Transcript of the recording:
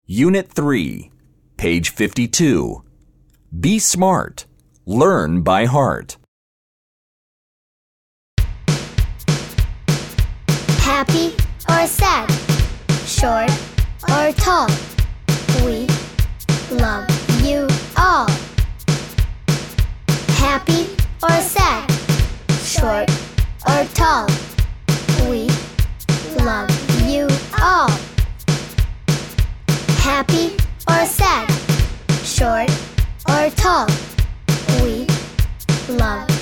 Unit 3, page 52. Be smart. Learn by heart. Happy or sad? Short or tall? We love you all. Happy or sad? Short or tall? We love you all. Happy or sad? Short or tall? We love